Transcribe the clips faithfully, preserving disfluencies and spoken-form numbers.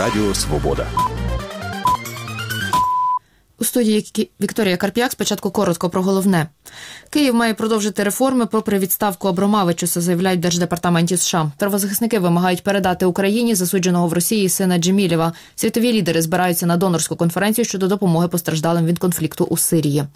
Радіо Свобода. У студії Вікторія Карп'як. Спочатку коротко про головне. Київ має продовжити реформи попри відставку Абромавичуса, заявляють в Держдепартаменті США. Правозахисники вимагають передати Україні засудженого в Росії сина Джемілєва. Світові лідери збираються на донорську конференцію щодо допомоги постраждалим від конфлікту у Сирії.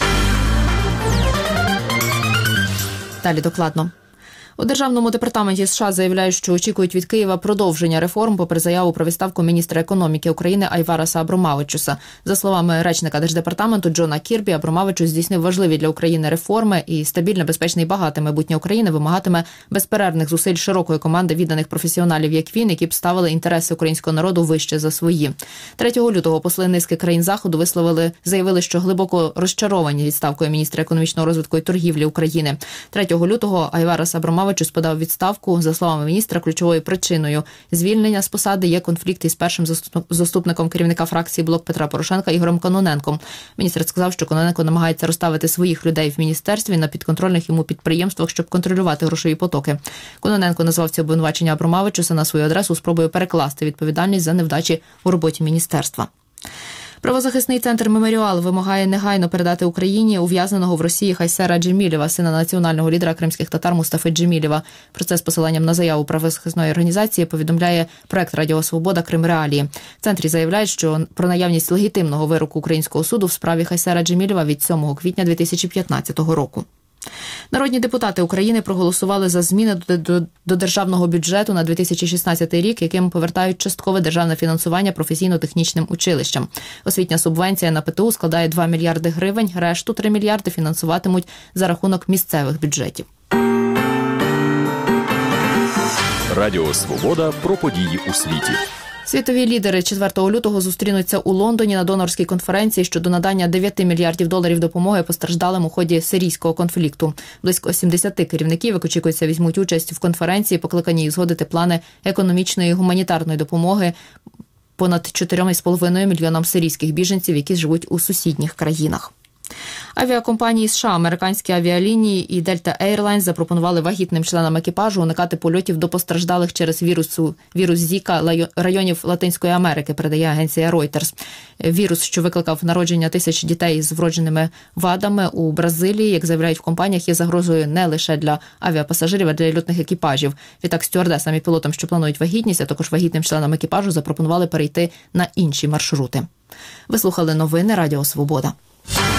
Далі докладно. У Державному департаменті США заявляють, що очікують від Києва продовження реформ попри заяву про відставку міністра економіки України Айвараса Абромавичуса. За словами речника Держдепартаменту Джона Кірбі, Абромавичус здійснив важливі для України реформи і стабільне, безпечне і багате майбутнє України вимагатиме безперервних зусиль широкої команди відданих професіоналів, як він, які б ставили інтереси українського народу вище за свої. третього лютого посли низки країн Заходу висловили, заявили, що глибоко розчаровані відставкою міністра економічного розвитку і торгівлі України. третього лютого Айварас Абромавичус подав відставку. За словами міністра, ключовою причиною звільнення з посади є конфлікт із першим заступником керівника фракції «Блок Петра Порошенка» Ігорем Кононенком. Міністр сказав, що Кононенко намагається розставити своїх людей в міністерстві на підконтрольних йому підприємствах, щоб контролювати грошові потоки. Кононенко назвав ці обвинувачення Абромавичуса на свою адресу спробою перекласти відповідальність за невдачі у роботі міністерства. Правозахисний центр «Меморіал» вимагає негайно передати Україні ув'язненого в Росії Хайсера Джемілєва, сина національного лідера кримських татар Мустафи Джемілєва. Про це з посиланням на заяву правозахисної організації повідомляє проект «Радіо Свобода. Крим реалії». В центрі заявляють, що про наявність легітимного вироку українського суду в справі Хайсера Джемілєва від сьомого квітня дві тисячі п'ятнадцятого року. Народні депутати України проголосували за зміни до, до, до державного бюджету на дві тисячі шістнадцятий рік, яким повертають часткове державне фінансування професійно-технічним училищам. Освітня субвенція на ПТУ складає два мільярди гривень, решту три мільярди фінансуватимуть за рахунок місцевих бюджетів. Радіо Свобода про події у світі. Світові лідери четвертого лютого зустрінуться у Лондоні на донорській конференції щодо надання дев'яти мільярдів доларів допомоги постраждалим у ході сирійського конфлікту. Близько сімдесят керівників, як очікується, візьмуть участь в конференції, покликаній узгодити плани економічної і гуманітарної допомоги понад чотирьом з половиною мільйонам сирійських біженців, які живуть у сусідніх країнах. Авіакомпанії США, американські авіалінії і Delta Airlines запропонували вагітним членам екіпажу уникати польотів до постраждалих через вірусу, вірус Зіка районів Латинської Америки, передає агенція Reuters. Вірус, що викликав народження тисяч дітей з вродженими вадами у Бразилії, як заявляють в компаніях, є загрозою не лише для авіапасажирів, а для льотних екіпажів. Відтак стюардесам і пілотам, що планують вагітність, а також вагітним членам екіпажу, запропонували перейти на інші маршрути. Ви слухали новини Радіо Свобода.